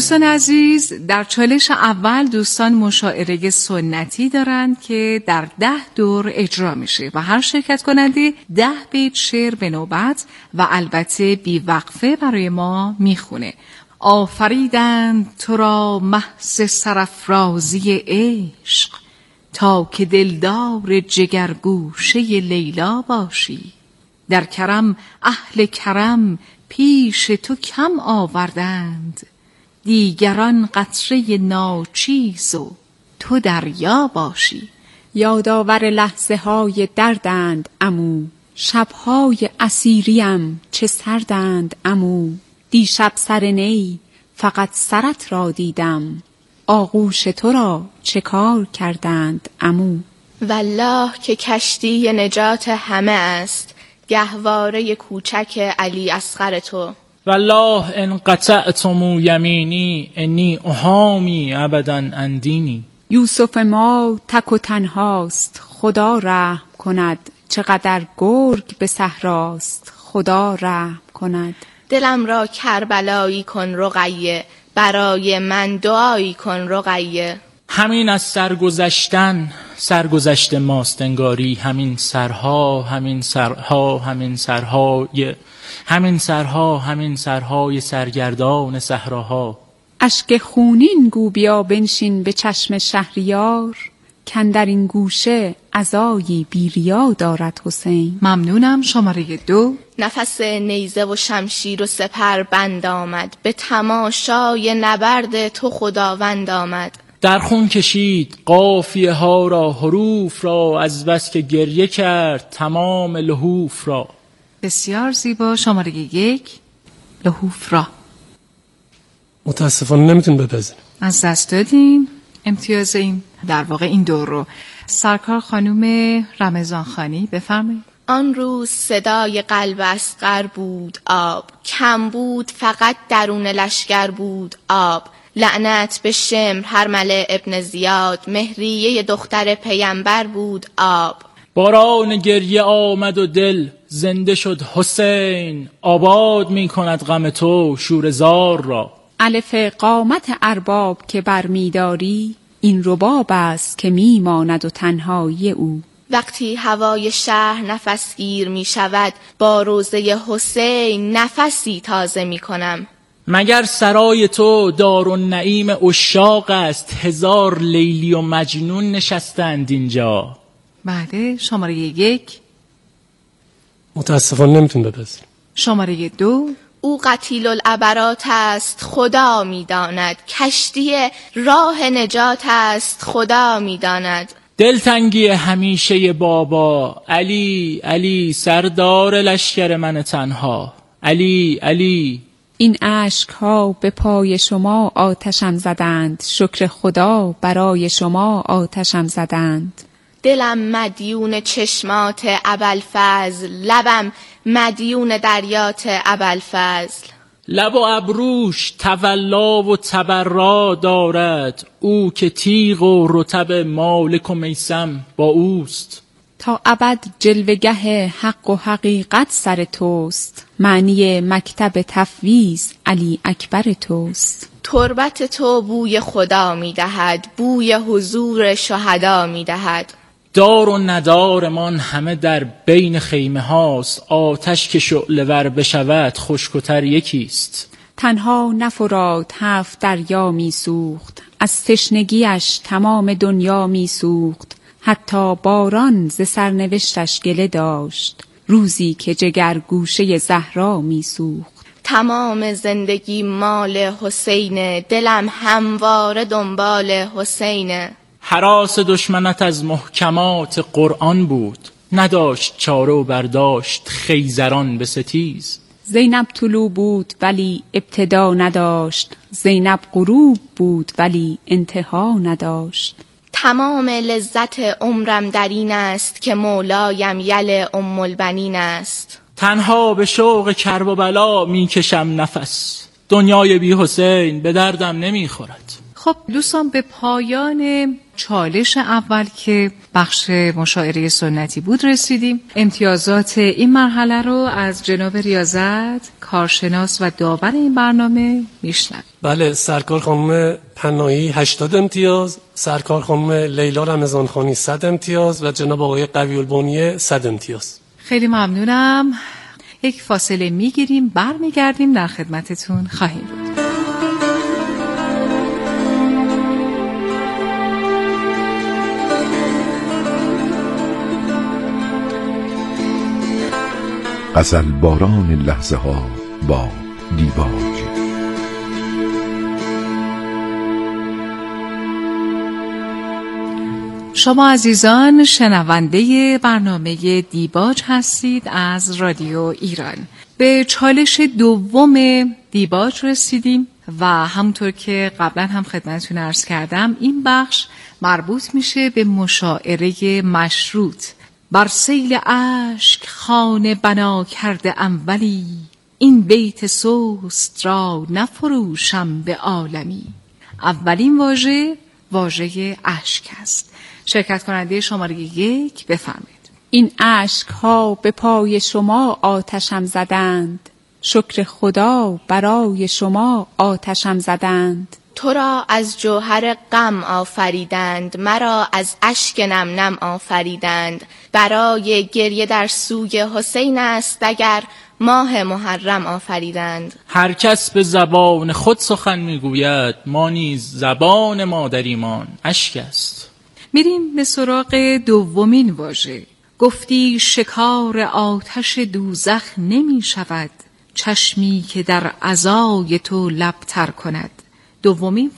دوستان عزیز، در چالش اول دوستان مشاعره سنتی دارند که در 10 دور اجرا میشه و هر شرکت کننده 10 بیت شعر به نوبت و البته بی وقفه برای ما میخونه. آفریدند تو را محض سرافرازی عشق، تا که دلدار جگرگوشه لیلا باشی. در کرم اهل کرم پیش تو کم آوردند، دیگران قطره ناچیز و تو دریا باشی. یادآور لحظه های دردند عمو، شبهای اسیریم چه سردند عمو. دیشب سر نی فقط سرت را دیدم، آغوش تو را چه کار کردند عمو. والله که کشتی نجات همه است، گهواره کوچک علی اصغر تو. والله ان قطعتم یمینی انی احامی ابدا عن دینی. یوسف ما تک و تنهاست خدا رحم کند، چقدر گرگ به صحراست خدا رحم کند. دلم را کربلایی کن رقیه، برای من دعایی کن رقیه. همین از سرگذشتن سرگذشت ماست انگاری، همین سرها همین سرها همین سرهای همین سرها همین سرهای سرگردان صحراها. اشک خونین گو بیا بنشین به چشم شهریار، کاندر این گوشه عزایی بیریا دارد حسین. ممنونم. شماره 2. نفس نیزه و شمشیر و سپر بند آمد، به تماشای نبرد تو خداوند آمد. در خون کشید قافیه ها را حروف را، از بس که گریه کرد تمام لحوف را. بسیار زیبا. شماره 1. لحوف را. متاسفانه نمیتونیم بپذیریم، از دست دادیم امتیاز این در واقع این دور رو. سرکار خانوم رمضان خانی بفرمایید. آن روز صدای قلب اصغر بود آب، کم بود فقط درون لشگر بود آب. لعنت به شمر هرمله ابن زیاد، مهریه دختر پیمبر بود آب. باران گریه آمد و دل زنده شد حسین، آباد می کند غم تو شورزار را. الف قامت ارباب که برمیداری، این رباب است که میماند و تنهایی او. وقتی هوای شهر نفس گیر می شود، با روزه حسین نفسی تازه می کنم. مگر سرای تو دارالنعیم عشاق است، 1000 لیلی و مجنون نشستند اینجا. بله. شماره 1. متاسفانه نمیتونیم بپذیریم. شماره 2. او قتیل العبرات است خدا میداند، کشتی راه نجات است خدا میداند. دلتنگی همیشه بابا، علی علی سردار لشکر من تنها، علی علی. این اشک‌ها به پای شما آتشم زدند، شکر خدا برای شما آتشم زدند. دلم مدیون چشمات ابوالفضل، لبم مدیون دریات ابوالفضل. لب و ابروش تولا و تبرا دارد، او که تیغ و رطب مالک و میسم با اوست. تا ابد جلوگه حق و حقیقت سر توست، معنی مکتب تفویض علی اکبر توست. تربت تو بوی خدا میدهد، بوی حضور شهدا میدهد. دار و ندارمان همه در بین خیمه هاست، آتش که شعله ور بشود خشک‌تر یکیست. تنها نفراد 7 دریا می سوخت، از تشنگیش تمام دنیا می سوخت. حتی باران ز سرنوشتش گله داشت، روزی که جگر گوشه زهرا می سوخت. تمام زندگی مال حسین، دلم همواره دنبال حسینه. هراس دشمنت از محکمات قرآن بود، نداشت چاره و برداشت خیزران به ستیز. زینب طلوع بود ولی ابتدا نداشت، زینب غروب بود ولی انتها نداشت. تمام لذت عمرم در این است که مولایم یل ام البنین است. تنها به شوق کرب و بلا می کشم نفس، دنیای بی حسین به دردم نمی خورد. خب دوستان، به پایان چالش اول که بخش مشاعره سنتی بود رسیدیم. امتیازات این مرحله رو از جناب ریاضت، کارشناس و داور این برنامه میشنویم. بله، سرکار خانم پناهی 80 امتیاز، سرکار خانم لیلا رمضانخانی 100 امتیاز و جناب آقای قوی‌البنیه 100 امتیاز. خیلی ممنونم. یک فاصله میگیریم، برمیگردیم، در خدمتتون خواهیم بود. غزل باران لحظه ها با دیباج. شما عزیزان شنونده برنامه دیباج هستید از رادیو ایران. به چالش دوم دیباج رسیدیم و همونطور که قبلا هم خدمتتون عرض کردم این بخش مربوط میشه به مشاعره مشروط. بر سیل اشک خانه بنا کرده ولی این بیت سست را نفروشم به عالمی. اولین واژه اشک است. شرکت کننده شماره 1 بفرمایید. این اشک ها به پای شما آتشم زدند، شکر خدا برای شما آتشم زدند. تو را از جوهر غم آفریدند، مرا از اشک نم نم آفریدند. برای گریه در سوی حسین است اگر ماه محرم آفریدند. هر کس به زبان خود سخن میگوید، ما نیز زبان مادریمان اشک است. میریم به سراغ دومین واژه. گفتی شکار آتش دوزخ نمی شود، چشمی که در عزای تو لب تر کند. دومین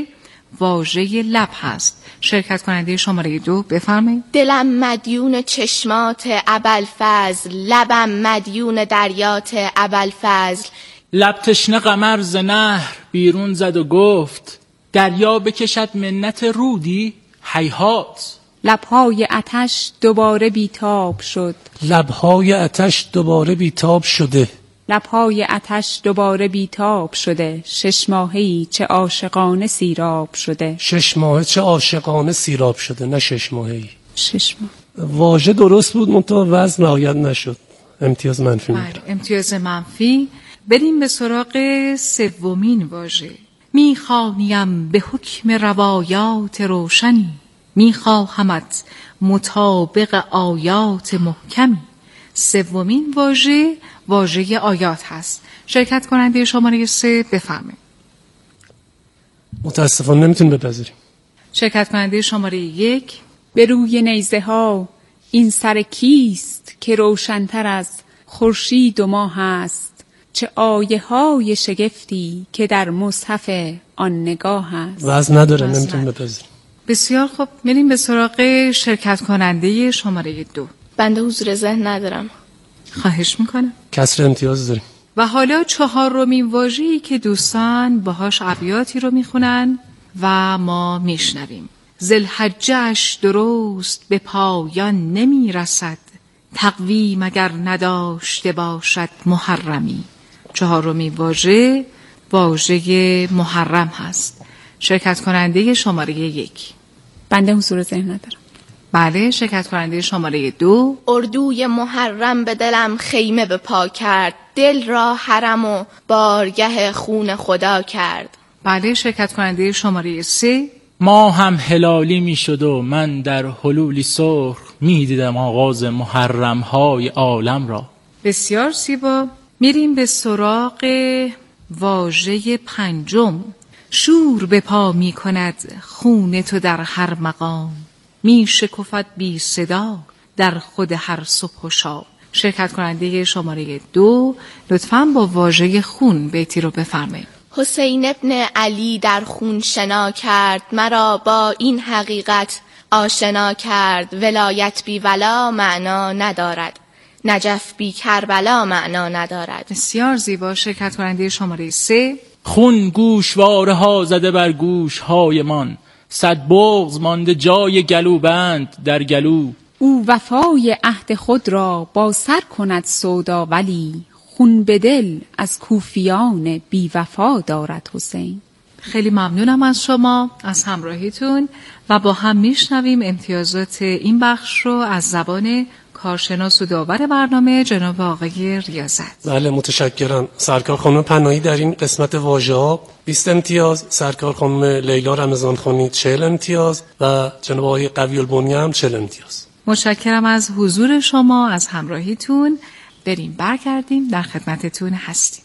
واژه لب هست. شرکت کننده شماره 2 بفرمایید. دلم مدیون چشمات ابوالفضل، لبم مدیون دریات ابوالفضل. لب تشنه قمر ز نهر بیرون زد و گفت، دریا بکشد منت رودی هیهات. لبهای آتش دوباره بیتاب شد. لبهای آتش دوباره بیتاب شده. لبهای آتش دوباره بیتاب شده. 6 ماهه‌ای چه عاشقانه سیراب شده. 6 ماهه چه عاشقانه سیراب شده، نه 6 ماهه‌ای. 6 ماه. واژه درست بود منتها وزن رعایت نشد. امتیاز منفی. امتیاز منفی. بریم به سراغ سومین واژه. میخوانیم به حکم روایات روشنی، میخواهمت مطابق آیات محکمی. سومین واژه آیات هست. شرکت کننده شماره 3 بفرمایید. متاسفانه نمیتونیم بپذیریم. شرکت کننده شماره 1. به روی نیزه ها این سر کیست که روشن‌تر از خورشید و ماه است، چه آیه های شگفتی که در مصحف آن نگاه است. وزن نداره، نمیتونیم بپذیریم. بسیار خوب، میریم به سراغ شرکت کننده شماره 2. بنده حضور ذهن ندارم. خواهش میکنم. کسر امتیاز داریم. و حالا 4مین واژه‌ای که دوستان باهاش ابیاتی رو میخونن و ما میشنویم. ذوالحجه‌اش درست به پایان نمیرسد، تقویم اگر نداشته باشد محرمی. 4مین واژه محرم هست. شرکت کننده شماره 1. بنده حضور ذهن ندارم. بله، شرکت کننده شماره 2. اردوی محرم به دلم خیمه به پا کرد، دل را حرم و بارگه خون خدا کرد. بله، شرکت کننده شماره 3. ما هم هلالی می شد و من در حلولی سرخ می دیدم آغاز محرم های عالم را. بسیار زیبا. میریم به سراغ واژه 5. شور به پا می کند خون تو در هر مقام، می شکفد بی صدا در خود هر صبح و شام. شرکت کننده شماره 2 لطفاً با واژه خون بیتی رو بفرمایید. حسین ابن علی در خون شنا کرد، مرا با این حقیقت آشنا کرد. ولایت بی ولا معنا ندارد، نجف بی کربلا معنا ندارد. بسیار زیبا. شرکت کننده شماره 3. خون گوشواره ها زده بر گوش های من، صد بغض مانده جای گلوبند در گلو. او وفای عهد خود را با سر کند سودا، ولی خون به دل از کوفیان بی وفا دارد حسین. خیلی ممنونم از شما، از همراهیتون و با هم میشنویم امتیازات این بخش رو از زبان کارشناس و داور برنامه جناب آقای ریاضت. بله متشکرم. سرکار خانم پناهی در این قسمت واژه‌ها 20 امتیاز، سرکار خانم لیلا رمضانخانی 40 امتیاز و جناب آقای قوی‌البنی هم 40 امتیاز. متشکرم از حضور شما، از همراهیتون. بریم برگردیم، در خدمتتون هستیم.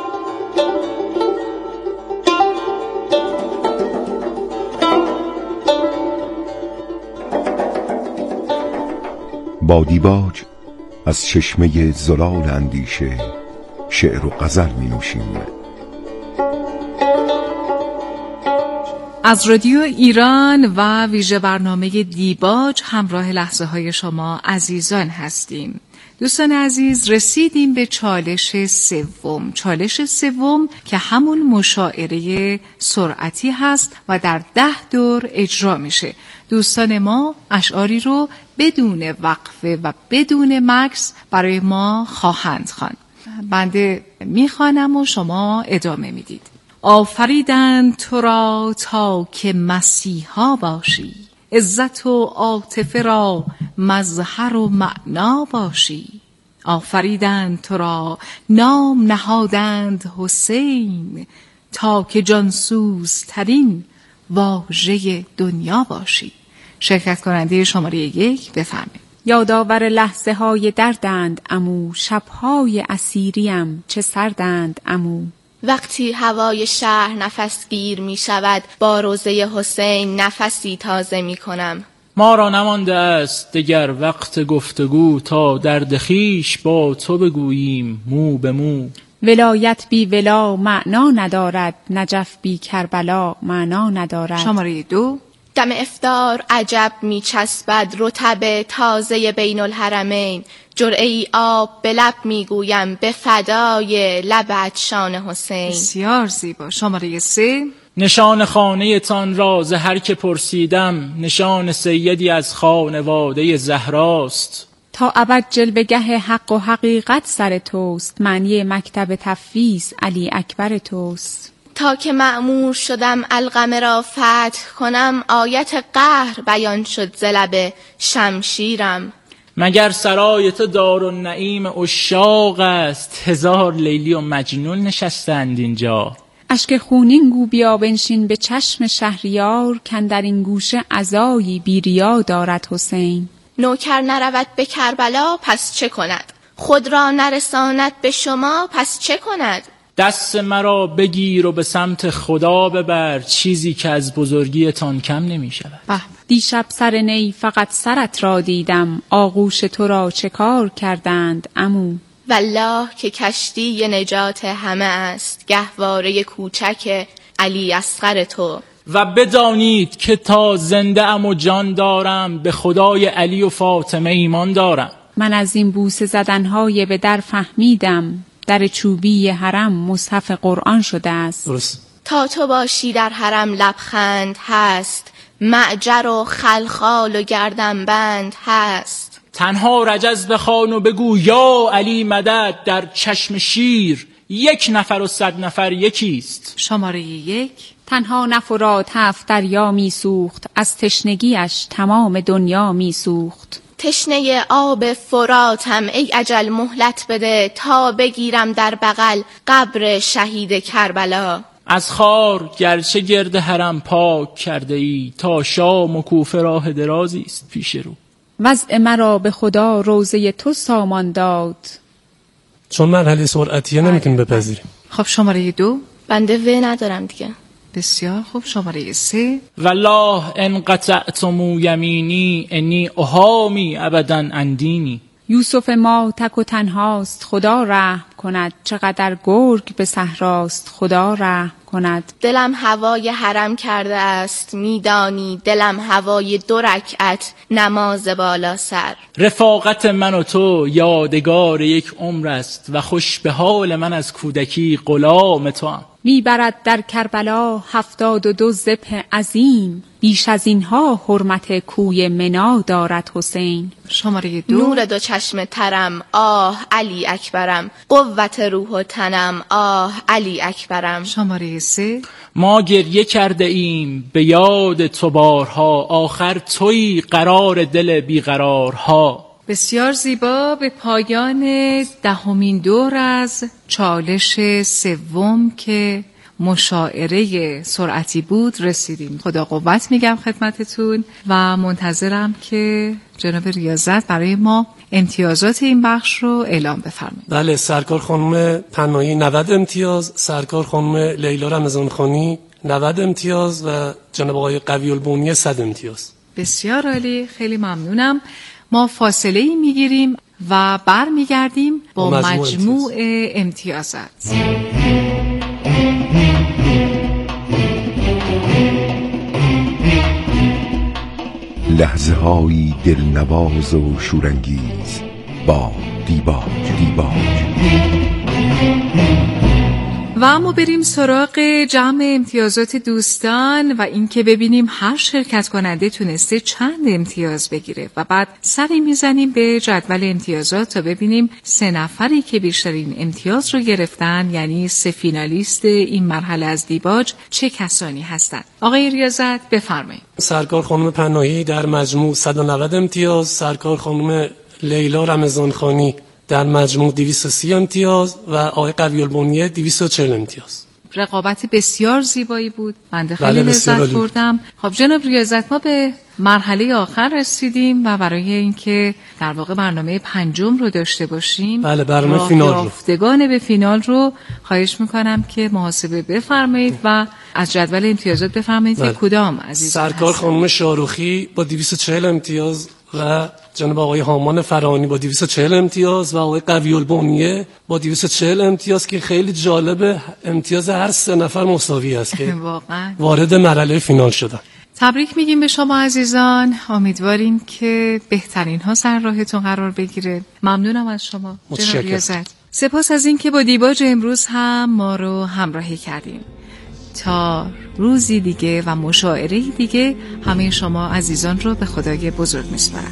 با دیباج از چشمه زلال اندیشه شعر و غزل می نوشیم. از رادیو ایران و ویژه برنامه دیباج همراه لحظه های شما عزیزان هستیم. دوستان عزیز، رسیدیم به چالش سوم. چالش سوم که همون مشاعره سرعتی هست و در 10 دور اجرا میشه. دوستان ما اشعاری رو بدون وقفه و بدون مکث برای ما خواهند خواند. بنده میخوانم و شما ادامه میدید. آفریدند تو را تا که مسیحا باشی، عزت و عاطفه را مظهر و معنا باشی. آفریدند تو را نام نهادند حسین، تا که جانسوزترین واژه دنیا باشی. شرکت کننده شماره 1 بفرمایید. یادآور لحظه های دردند عمو، شبهای اسیریم چه سردند عمو. وقتی هوای شهر نفسگیر می شود، با روضه حسین نفسی تازه می کنم. ما را نمانده است دگر وقت گفتگو، تا درد خویش با تو بگوییم مو به مو. ولایت بی ولا معنا ندارد، نجف بی کربلا معنا ندارد. شماره 2. دم افطار عجب می چسبد رطب تازه بین الحرمین، جرعه ای آب به لب می گویم به فدای لب عطشان حسین. بسیار زیبا. شماره 3. نشان خانه تان را ز هر که پرسیدم، نشان سیدی از خانواده زهراست. تا ابد جلوه‌گه حق و حقیقت سر توست، معنی مکتب تفویض علی اکبر توست. تا که مأمور شدم القمه را فتح کنم، آیت قهر بیان شد ز لب شمشیرم. مگر سرای تو دارالنعیم عشاق است، 1000 لیلی و مجنون نشستند اینجا. اشک خونین گو بیا بنشین به چشم شهریار، کاندر این گوشه عزایی بی ریا دارد حسین. نوکر نرود به کربلا پس چه کند، خود را نرساند به شما پس چه کند. دست مرا بگیر و به سمت خدا ببر، چیزی که از بزرگیتان کم نمی شود. دیشب سر نی فقط سرت را دیدم، آغوش تو را چه کار کردند عمو. والله که کشتی نجات همه است، گهواره کوچک علی اصغر تو. و بدانید که تا زنده ام و جان دارم، به خدای علی و فاطمه ایمان دارم. من از این بوسه زدنهای به در فهمیدم، در چوبی حرم مصحف قرآن شده است. درست. تا تو باشی در حرم لبخند هست، معجر و خلخال و گردنبند هست. تنها رجز بخوان و بگو یا علی مدد، در چشم شیر 1 نفر و 100 نفر یکیست. شماره 1. تنها نفرات 7 دریا می سوخت، از تشنگیش تمام دنیا می سوخت. تشنه آب فراتم ای اجل مهلت بده، تا بگیرم در بغل قبر شهید کربلا. از خار گرچه گرد حرم پاک کرده ای، تا شام و کوفه راه درازی است پیش رو. وضع مرا به خدا روضه تو سامان داد، چون مرحله سرعتیه نمیتونیم بپذیریم. خب شماره 2. بنده و ندارم دیگه. بسیار خوب. شماره 3. والله ان قطعتم یمینی انی اهامی ابدا اندینی. یوسف ما تک و تنهاست خدا رحم کند، چقدر گرگ به صحراست خدا رحم کند. دلم هوای حرم کرده است میدانی، دلم هوای 2 رکعت نماز بالا سر. رفاقت من و تو یادگار 1 عمر است، و خوش به حال من از کودکی غلام تو هم. میبرد در کربلا 72 ذبح عظیم، بیش از اینها حرمت کوی منا دارد حسین. شماره 2. نور دو چشم ترم آه علی اکبرم، قوت روح و تنم آه علی اکبرم. شماره 3. ما گریه کرده ایم به یاد تو بارها، آخر تویی قرار دل بیقرارها. بسیار زیبا. به پایان 10مین دور از چالش سوم که مشاعره سرعتی بود رسیدیم. خدا قوت میگم خدمتتون و منتظرم که جناب ریاضت برای ما امتیازات این بخش رو اعلام بفرمایید. بله، سرکار خانم پناهی 90 امتیاز، سرکار خانم لیلا رمضانخانی 90 امتیاز و جناب آقای قوی البنیه 100 امتیاز. بسیار عالی، خیلی ممنونم. ما فاصله ای میگیریم و برمیگردیم با مجموع امتیازات. لحظه هایی دلنواز و شورانگیز با دیباج. و اما بریم سراغ جمع امتیازات دوستان و اینکه ببینیم هر شرکت کننده تونسته چند امتیاز بگیره و بعد سری میزنیم به جدول امتیازات تا ببینیم 3 نفری که بیشترین امتیاز رو گرفتن، یعنی 3 فینالیست این مرحله از دیباج چه کسانی هستند. آقای ریاضت بفرمایید. سرکار خانم پناهی در مجموع 190 امتیاز، سرکار خانم لیلا رمضانخانی در مجموع 230 امتیاز و آقای قوی البنیه 240 امتیاز. رقابت بسیار زیبایی بود. بنده خیلی لذت بردم. خب جناب ریاضت، ما به مرحله آخر رسیدیم و برای اینکه در واقع برنامه 5 رو داشته باشیم، بله، برنامه فینال رو، یافتگان به فینال رو خواهش میکنم که محاسبه بفرمایید و از جدول امتیازات بفرمایید که کدام عزیزان سرکار خانم شاروخی با 240 امتیاز و جناب آقای هامان فرانی با 240 امتیاز و آقای قوی البنیه با 240 امتیاز که خیلی جالبه امتیاز هر 3 نفر مساوی است که واقعا وارد مرحله فینال شدن. تبریک میگیم به شما عزیزان. امیدواریم که بهترین ها سر راهتون قرار بگیره. ممنونم از شما جناب ریاضت. سپاس از این که با دیباج امروز هم ما رو همراهی کردیم. تا روزی دیگه و مشاعره دیگه همه شما عزیزان رو به خدای بزرگ میسپارم.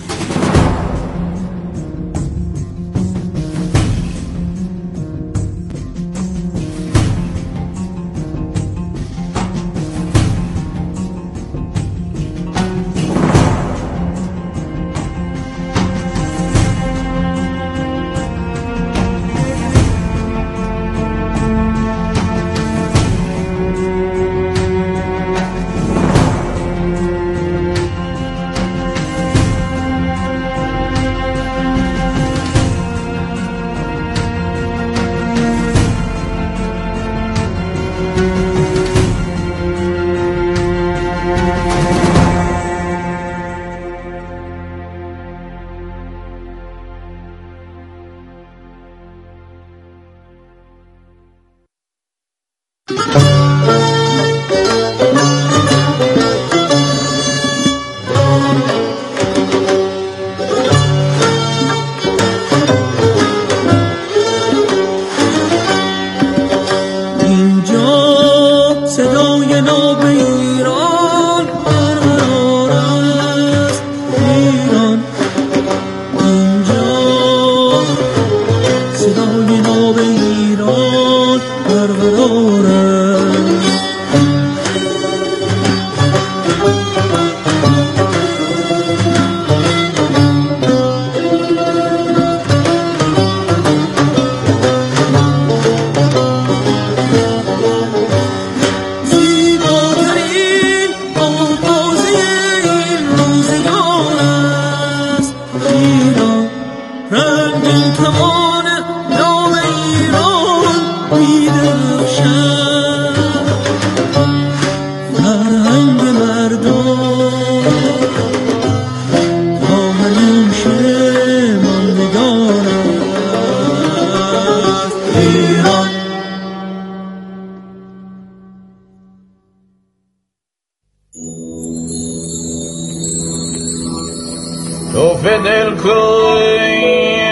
توف دل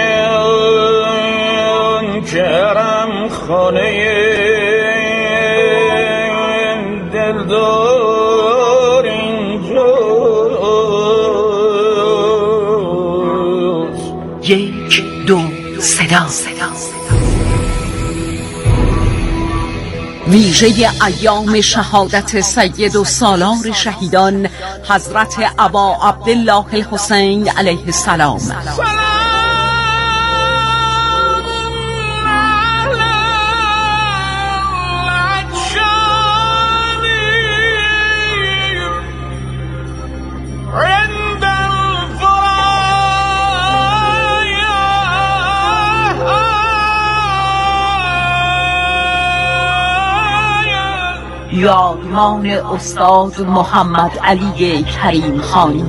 کن که حرم خانه صدا. ویژه ایام شهادت سید و سالار شهیدان حضرت ابا عبدالله الحسین علیه السلام. یادمان استاد محمد علی کریم خانی.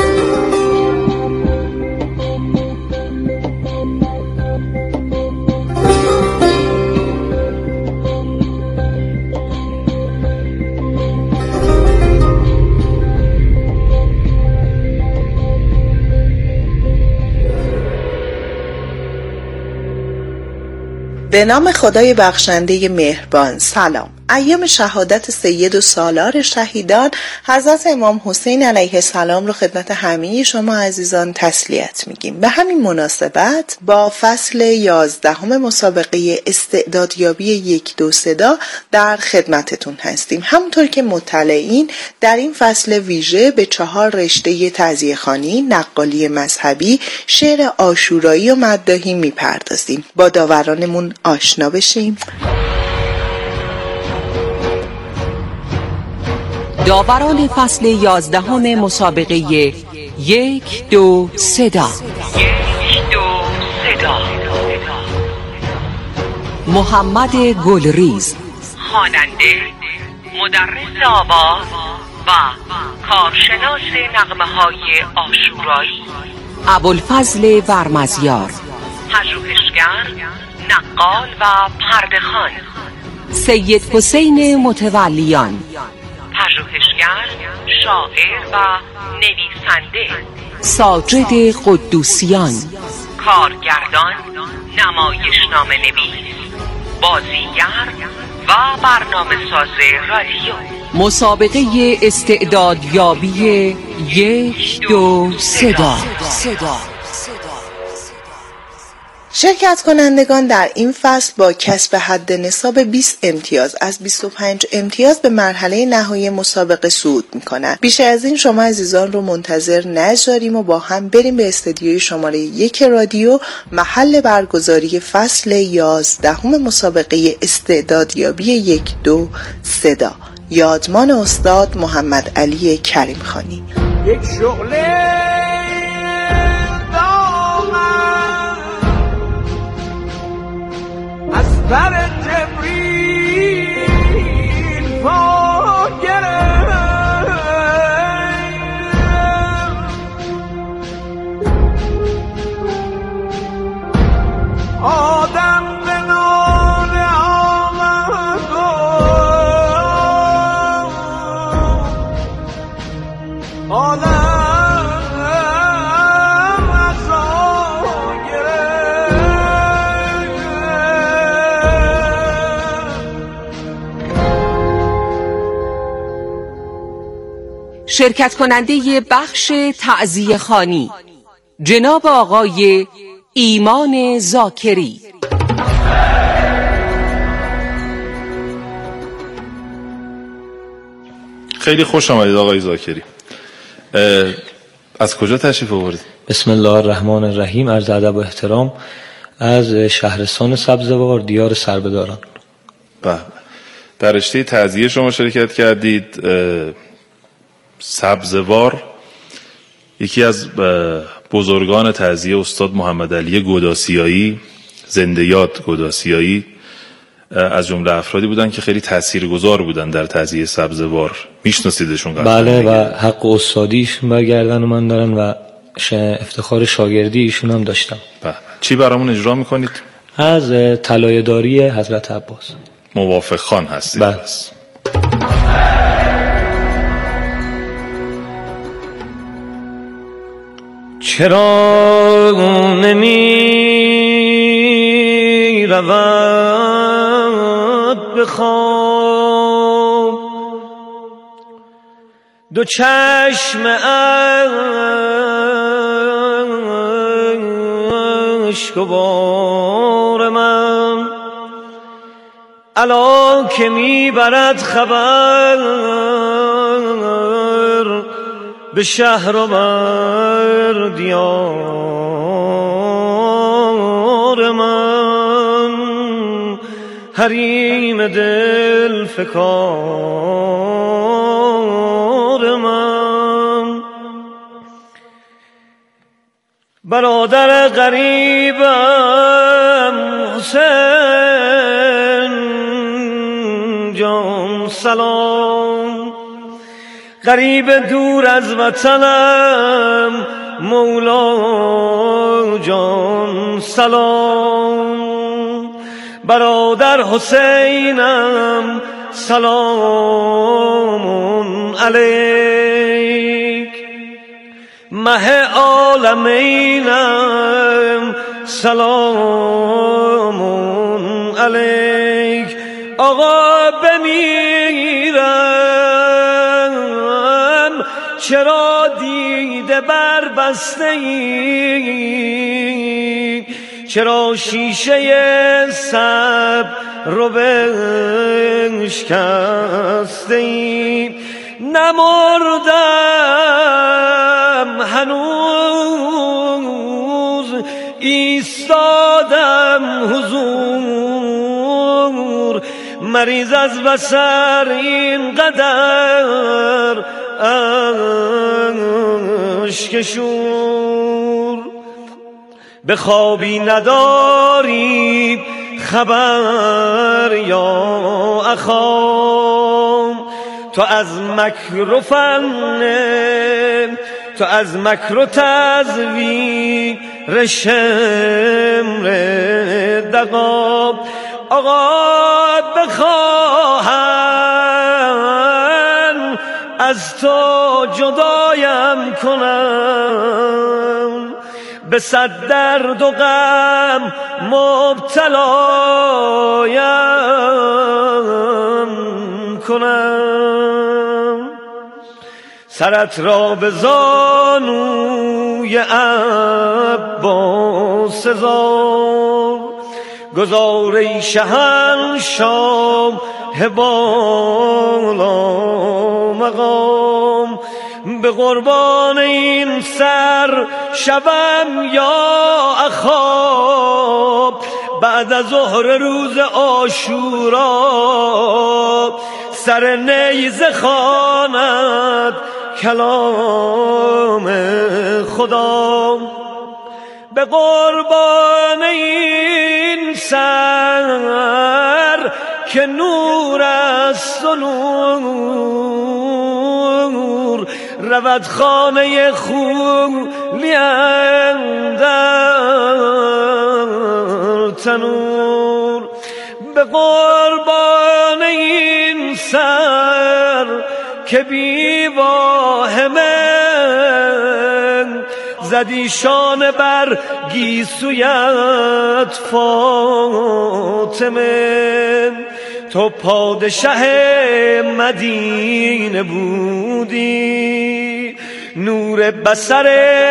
به نام خدای بخشنده مهربان. سلام. ایام شهادت سید و سالار شهیدان حضرت امام حسین علیه السلام رو خدمت همه شما عزیزان تسلیت میگیم. به همین مناسبت با فصل 11 مسابقه استعدادیابی 1 2 صدا در خدمتتون هستیم. همونطور که مطلعین در این فصل ویژه به 4 رشته تعزیه‌خوانی، نقالی مذهبی، شعر عاشورایی و مداحی میپردازیم. با داورانمون آشنا بشیم. داوران فصل 11 مسابقه 1 2 صدا. محمد گلریز، خواننده، مدرس آواز و کارشناس نغمه‌های عاشورایی. ابوالفضل ورمزیار، پژوهشگر، نقال و پرده‌خوان. سید حسین متولیان، پژوهشگر، شاعر و نویسنده. ساجد قدوسیان، کارگردان، نمایشنامه نویس، بازیگر و برنامه‌ساز رادیو. مسابقه استعدادیابی 1 2 صدا. شرکت کنندگان در این فصل با کسب حد نصاب 20 امتیاز از 25 امتیاز به مرحله نهایی مسابقه صعود می‌کنند. بیشتر از این شما عزیزان رو منتظر نذاریم و با هم بریم به استدیوی شماره 1 رادیو، محل برگزاری فصل 11 مسابقه استعدادیابی 1 2 صدا. یادمان استاد محمد علی کریم خانی. یک شغله بر جبریل پا گرفت، آدم به ناله آمد و آدم شرکت کننده بخش تعزیه‌خوانی جناب آقای ایمان ذاکری. خیلی خوش آمدید آقای ذاکری. از کجا تشریف آوردید؟ بسم الله الرحمن الرحیم. عرض ادب و احترام از شهرستان سبزوار، دیار سربداران. در رشته تعزیه شما شرکت کردید. سبزوار یکی از بزرگان تعزیه استاد محمد علی گداسیایی، زنده یاد گداسیایی، از جمله افرادی بودن که خیلی تاثیرگذار بودن در تعزیه سبزوار. میشناسیدشون؟ بله، و حق استادیشون برگردن من دارن و افتخار شاگردی ایشون هم داشتم. چی برامون اجرا میکنید؟ از طلایه داری حضرت عباس. موافق خان هستید؟ بله. چرا نمی رود به خواب دو چشم اشک خوشگوار من، الا که میبرد خبر به شهر و بر دیار من، حریم دل فکار من. برادر غریبم حسین جان سلام، غریب دور از وطنم مولا جان سلام. برادر حسینم سلام علیک، مه عالمینم سلام علیک. آقا بمیرم چرا دیده بر بسته ای، چرا شیشه صبر رو بشکسته ای. نمردم هنوز ایستادم حضور، مریض از بصر اینقدر اشک شور. به خوابی نداری خبر یا اخام، تو از مکر و فن، تو از مکر و تزویر شمر دغام. آقا بخواهن از تو جدایم کنم، به صد درد و غم مبتلایم کنم. سرت را به زانوی عباس زار، گذار ای شهنشاه بالا مقام. به قربان این سر شوم یا اخا، بعد از ظهر روز عاشورا سر نیزه خواند کلام خدا. به قربان این سر که نور است و نور، رود خانه خولی اندر تنور. به قربان این سر که بی واهمه زدی شانه بر گیسویت فاطمه. تو پادشه مدینه بودی، نور بصر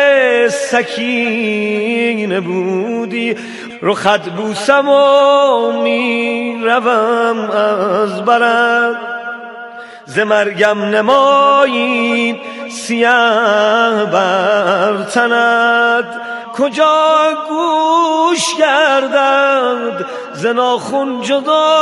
سکینه بودی. رخت بوسم و می روم از برت، ز مرگم نمایی سیه بر تنت. کجا گوش گردد ز ناخن جدا.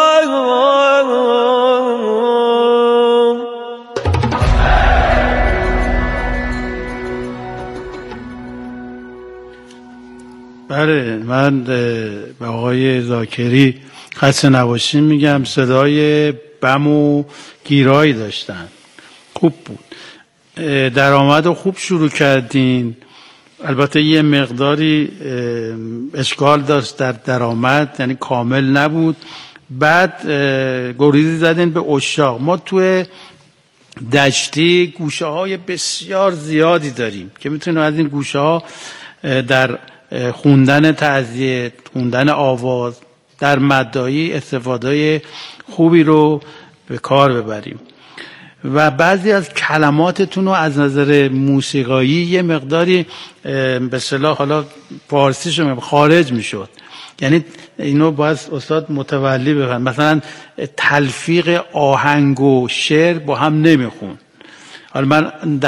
بله، من به آقای ذاکری خسته نباشید میگم. صدای بم و گیرایی داشتن، خوب بود. درآمد رو خوب شروع کردین. البته یه مقداری اشکال داشت در درآمد، یعنی کامل نبود. بعد گریزی زدین به عشاق. ما توی دشتی گوشه های بسیار زیادی داریم که میتونیم از این گوشه ها در خوندن تعزیه، خوندن آواز، در مداحی استفاده خوبی رو به کار ببریم. و بعضی از کلماتتون رو از نظر موسیقایی یه مقداری به اصطلاح حالا فارسیشو خارج میشد. یعنی اینو باید استاد متولی بفهمن. مثلا تلفیق آهنگ و شعر با هم نمیخون. حالا من